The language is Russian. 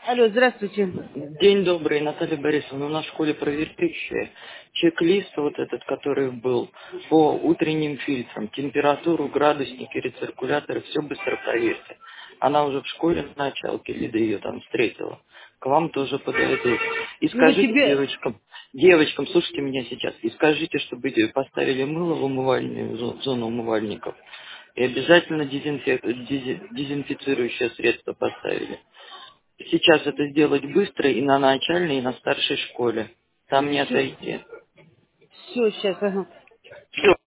Алло, здравствуйте. День добрый, Наталья Борисовна. У нас в школе проверяющая. Чек-лист вот этот, который был по утренним фильтрам, температуру, градусники, рециркуляторы, все быстро проверьте. Она уже в школе на началке, Лида ее там встретила. К вам тоже подойдут. И Ну вы скажите себе... девочкам, слушайте меня сейчас, и скажите, чтобы поставили мыло в умывальную в зону умывальников. И обязательно дезинфицирующее средство поставили. Сейчас это сделать быстро и на начальной, и на старшей школе. Там не Все, отойти. все сейчас, ага. Все.